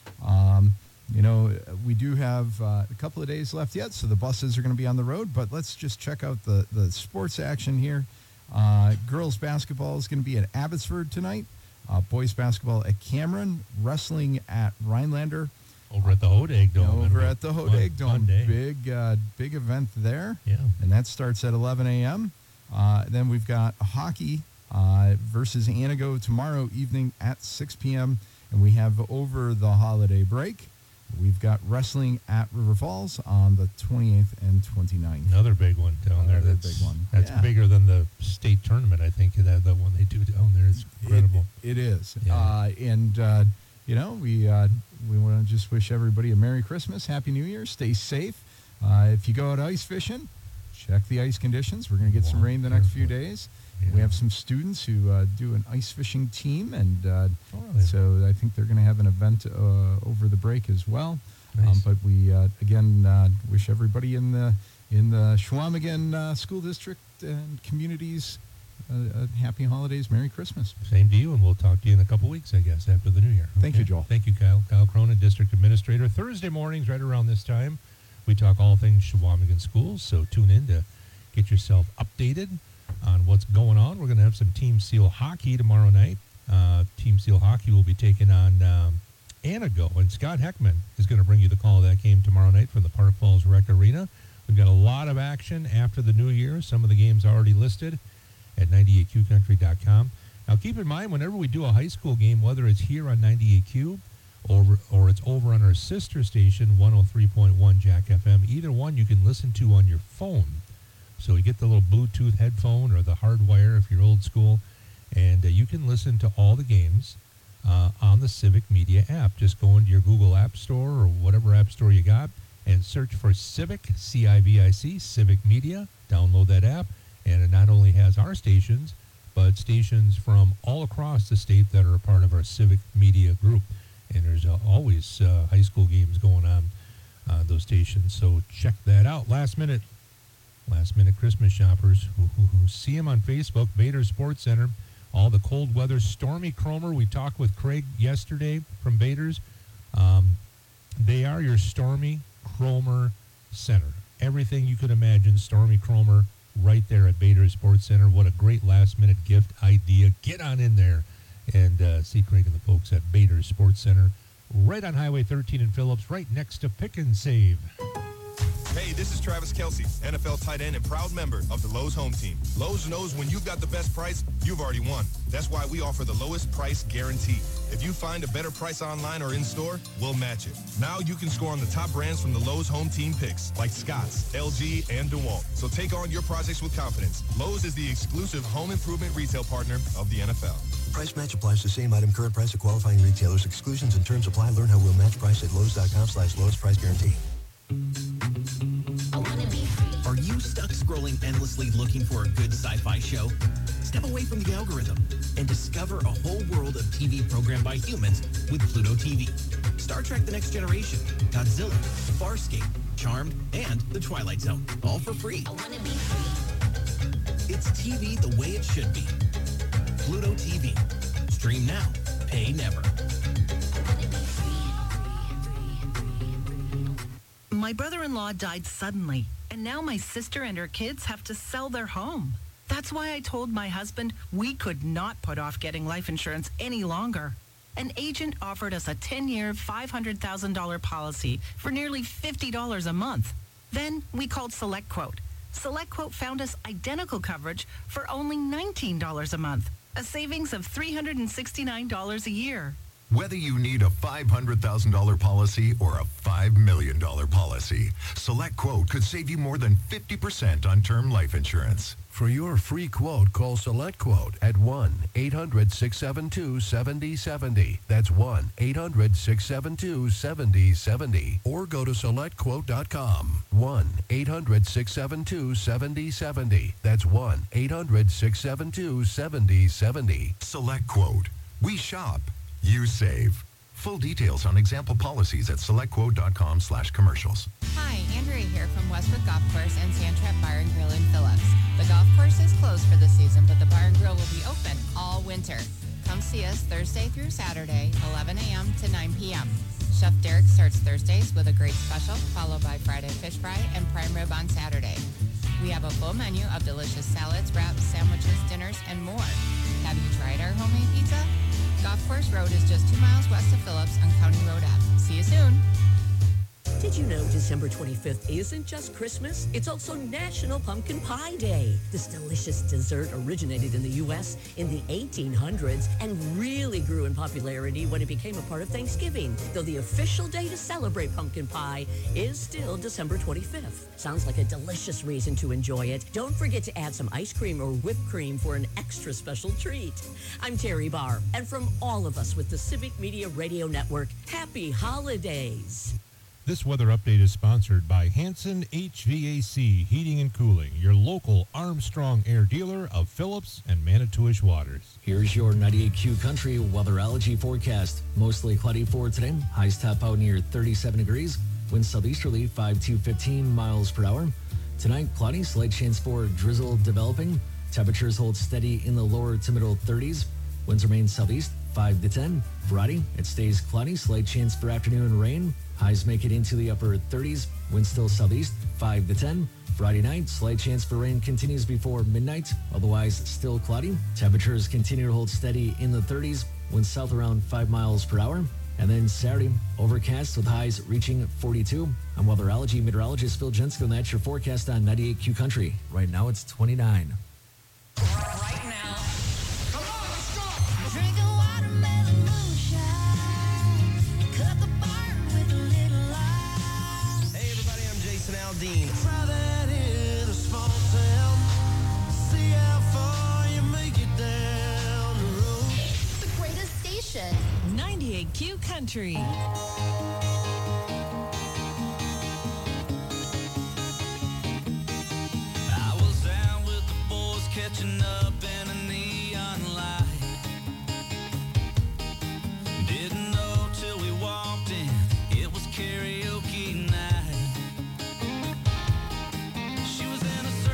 Um, you know, we do have uh, a couple of days left yet, so the buses are going to be on the road. But let's just check out the the sports action here. Uh, girls basketball is going to be at Abbotsford tonight. Uh, boys basketball at Cameron. Wrestling at Rhinelander. Over at the Hodag Dome. Over It'll at the be Hodag fun- Dome. fun day. Big, uh, big event there. Yeah. And that starts at eleven a.m. Uh, then we've got hockey uh, versus Anago tomorrow evening at six p.m. And we have over the holiday break, we've got wrestling at River Falls on the twenty-eighth and twenty-ninth. Another big one down there. Another That's big one. That's Yeah. bigger than the state tournament, I think. That the one they do down there is incredible. It, it is. Yeah. Uh, and, uh, you know, we uh, we want to just wish everybody a Merry Christmas, Happy New Year, stay safe. Uh, if you go out ice fishing, check the ice conditions. We're going to get some rain the next few days. We have some students who uh, do an ice fishing team, and uh, Oh, really? so I think they're going to have an event uh, over the break as well. Um, Nice. but we, uh, again, uh, wish everybody in the in the Schwamigan uh, School District and communities uh, uh, happy holidays, Merry Christmas. Same to you, and we'll talk to you in a couple weeks, I guess, after the new year. Thank you, Joel. Thank you, Kyle. Kyle Cronin, District Administrator. Thursday mornings, right around this time, we talk all things Shawamigan schools, so tune in to get yourself updated on what's going on. We're going to have some Team Seal hockey tomorrow night. Uh, Team Seal hockey will be taking on um, Anago, and Scott Heckman is going to bring you the call of that game tomorrow night from the Park Falls Rec Arena. We've got a lot of action after the new year. Some of the games already listed at ninety-eight Q country dot com. Now, keep in mind, whenever we do a high school game, whether it's here on ninety-eight Q or, or it's over on our sister station, one oh three point one Jack F M, either one you can listen to on your phone. So you get the little Bluetooth headphone or the hardwire if you're old school, and uh, you can listen to all the games uh, on the Civic Media app. Just go into your Google App Store or whatever app store you got and search for Civic, C I V I C, Civic Media. Download that app, and it not only has our stations, but stations from all across the state that are a part of our Civic Media group. And there's uh, always uh, high school games going on uh, those stations, so check that out. Last minute last-minute Christmas shoppers who, who, who see them on Facebook, Bader Sports Center. All the cold weather. Stormy Cromer, we talked with Craig yesterday from Bader's. Um, they are your Stormy Cromer Center. Everything you could imagine, Stormy Cromer, right there at Bader Sports Center. What a great last-minute gift idea. Get on in there and uh, see Craig and the folks at Bader Sports Center, right on Highway thirteen in Phillips, right next to Pick and Save. Hey, this is Travis Kelce, N F L tight end and proud member of the Lowe's Home Team. Lowe's knows when you've got the best price, you've already won. That's why we offer the lowest price guarantee. If you find a better price online or in store, we'll match it. Now you can score on the top brands from the Lowe's Home Team picks, like Scotts, L G, and DeWalt. So take on your projects with confidence. Lowe's is the exclusive home improvement retail partner of the N F L. Price match applies to same item, current price of qualifying retailers. Exclusions and terms apply. Learn how we'll match price at Lowe's.com slash lowest price guarantee. Are you stuck scrolling endlessly looking for a good sci-fi show? Step away from the algorithm and discover a whole world of T V programmed by humans with Pluto T V. Star Trek The Next Generation, Godzilla, Farscape, Charmed, and The Twilight Zone, all for free. It's T V the way it should be. Pluto T V. Stream now. Pay never. My brother-in-law died suddenly, and now my sister and her kids have to sell their home. That's why I told my husband we could not put off getting life insurance any longer. An agent offered us a ten-year, five hundred thousand dollars policy for nearly fifty dollars a month. Then we called SelectQuote. SelectQuote found us identical coverage for only nineteen dollars a month, a savings of three hundred sixty-nine dollars a year. Whether you need a five hundred thousand dollars policy or a five million dollars policy, SelectQuote could save you more than fifty percent on term life insurance. For your free quote, call SelectQuote at one eight hundred six seven two seven zero seven zero. That's one eight hundred six seven two seven zero seven zero. Or go to select quote dot com. one eight hundred six seven two seven zero seven zero. That's one eight hundred six seven two seven zero seven zero. SelectQuote. We shop. You save. Full details on example policies at selectquote dot com slash commercials. Hi, Andrea here from Westwood Golf Course and Sandtrap Bar and Grill in Phillips. The golf course is closed for the season, but the bar and grill will be open all winter. Come see us Thursday through Saturday, eleven a.m. to nine p.m. Chef Derek starts Thursdays with a great special, followed by Friday fish fry and prime rib on Saturday. We have a full menu of delicious salads, wraps, sandwiches, dinners, and more. Have you tried our homemade pizza? Golf Course Road is just two miles west of Phillips on County Road Ave. See you soon. Did you know December twenty-fifth isn't just Christmas? It's also National Pumpkin Pie Day. This delicious dessert originated in the U S in the eighteen hundreds and really grew in popularity when it became a part of Thanksgiving, though the official day to celebrate pumpkin pie is still December twenty-fifth. Sounds like a delicious reason to enjoy it. Don't forget to add some ice cream or whipped cream for an extra special treat. I'm Terry Barr, and from all of us with the Civic Media Radio Network, happy holidays. This weather update is sponsored by Hanson H V A C Heating and Cooling, your local Armstrong Air dealer of Phillips and Manitowish Waters. Here's your ninety-eight Q Country weatherology forecast. Mostly cloudy for today. Highs top out near thirty-seven degrees. Winds southeasterly five to fifteen miles per hour. Tonight, cloudy, slight chance for drizzle developing. Temperatures hold steady in the lower to middle thirties. Winds remain southeast five to ten. Friday, it stays cloudy, slight chance for afternoon rain. Highs make it into the upper thirties. Winds still southeast five to ten. Friday night, slight chance for rain continues before midnight. Otherwise, still cloudy. Temperatures continue to hold steady in the thirties. Winds south around five miles per hour. And then Saturday, overcast with highs reaching forty-two. I'm weatherology meteorologist Phil Jensko, and that's your forecast on ninety-eight Q Country. Right now, it's twenty-nine. Right now. Come on, let's go. Drink a watermelon moonshine. Cut the bar with a little ice. Hey, everybody, I'm Jason Aldean. Try that in a small town. See how far you make it down the road. The greatest station. ninety-eight Q Country. I was out with the boys catching up in a neon light. Didn't know till we walked in, it was karaoke night. She was in a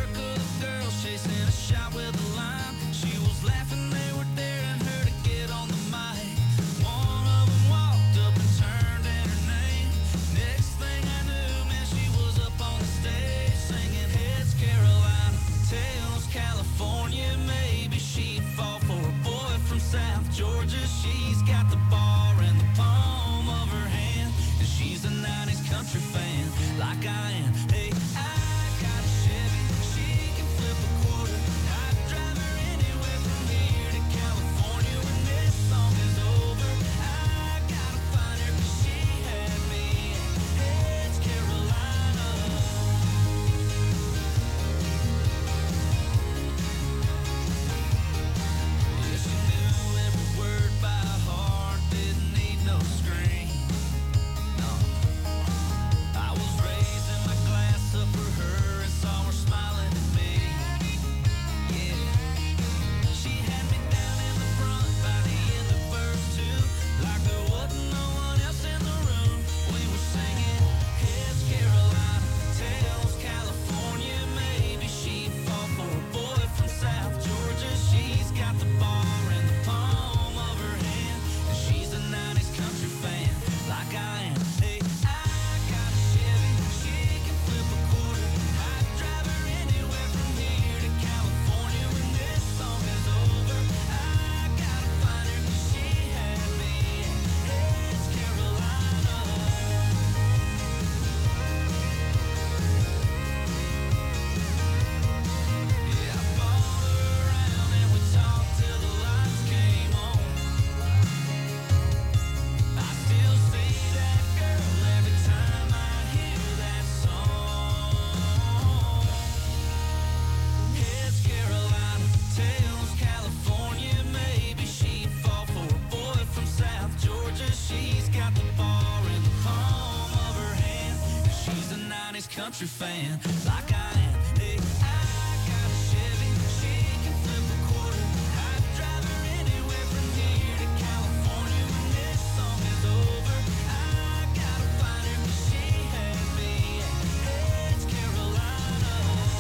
country fan, like I am. Hey, I got a Chevy, she can flip a quarter. I'd drive her anywhere from here to California when this song is over. I gotta find her 'cause she has me. Hey, it's Carolina.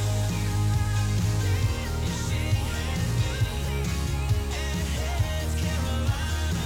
Yeah, she has me. Hey, it's Carolina.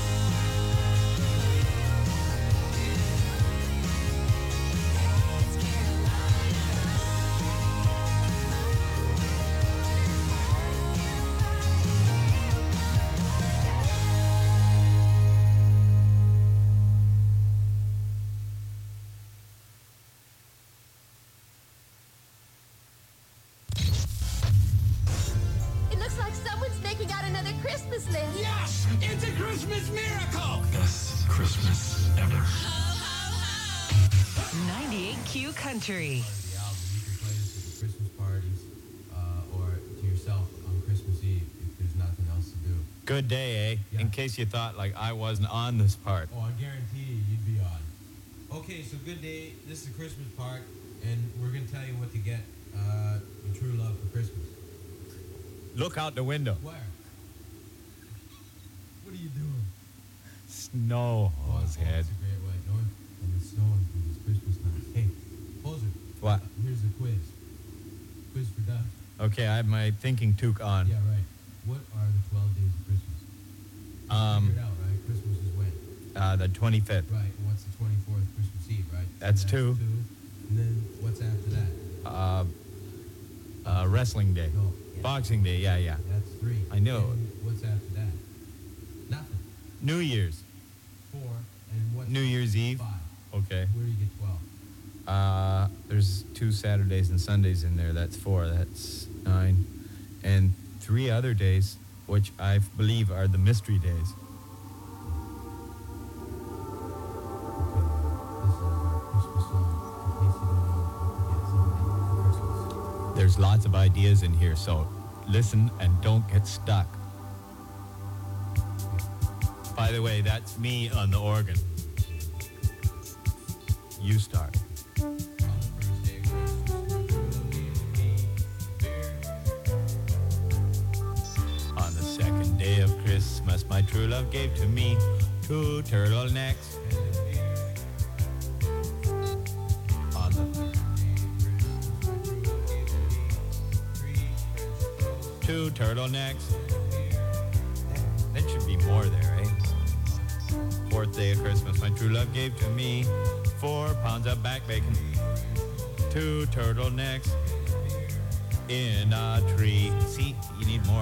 It looks like someone's making out another Christmas list. Yes, it's a Christmas miracle. Best Christmas ever. ninety-eight Q Country. The album you can play this at the Christmas parties uh, or to yourself on Christmas Eve if there's nothing else to do. Good day, eh? Yeah. In case you thought like I wasn't on this part. Oh, I guarantee you, you'd be on. Okay, so good day. This is the Christmas part, and we're going to tell you what to get uh, your true love for Christmas. Look out the window. Where? What are you doing? Snow on his Oh, head. That's a great way. Knowing when it's snowing through this Christmas time. Hey, Poser. What? Uh, here's the quiz. Quiz for Doug. Okay, I have my thinking toque on. Yeah, right. What are the twelve days of Christmas? You Um, figured it out, right? Christmas is when? Uh, the twenty-fifth. Right. And what's the twenty-fourth? Christmas Eve, right? So That's two. two. And then what's after that? Uh, uh, wrestling day. No. Boxing day, yeah, yeah. That's three. I know. And what's after that? Nothing. New Year's. Four. And what's New Year's Eve. Five. Okay. Where do you get twelve? Uh, there's two Saturdays and Sundays in there. That's four. That's nine. And three other days, which I believe are the mystery days. There's lots of ideas in here, so listen and don't get stuck. By the way, that's me on the organ. You start. On the second day of Christmas, my true love gave to me two turtlenecks. On the two turtlenecks. That should be more there, eh? Fourth day of Christmas, my true love gave to me four pounds of back bacon, two turtlenecks in a tree. See, you need more.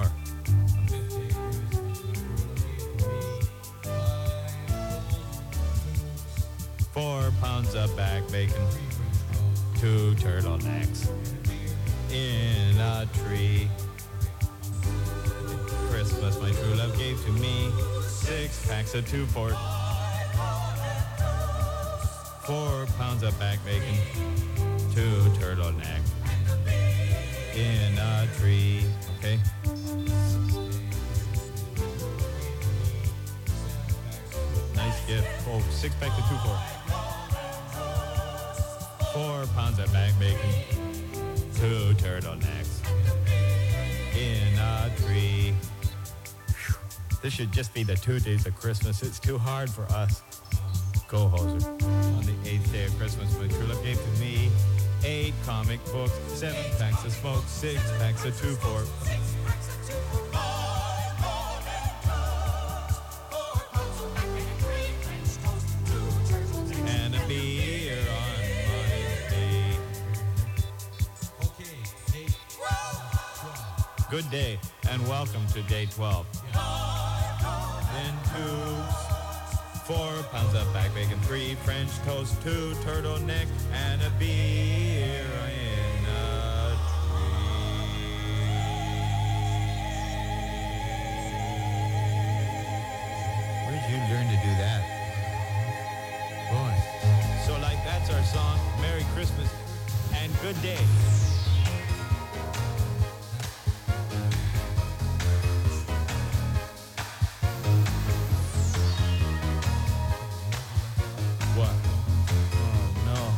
Four pounds of back bacon, two turtlenecks in a tree. Christmas, my true love gave to me six packs of two port, four pounds of back bacon, two turtleneck in a tree. Okay. Nice gift. Oh, six packs of two port, four pounds of back bacon, two turtlenecks in a tree. This should just be the two days of Christmas. It's too hard for us. Go, Hoser. On the eighth day of Christmas, my true love gave to me eight comic books, seven packs of smoke, six packs of two pork. And a beer on my day. Good day, and welcome to day twelve. Then two, four pounds of back bacon, three French toast, two turtleneck, and a beer in a tree. Where did you learn to do that? Boy. So like that's our song, Merry Christmas and good day.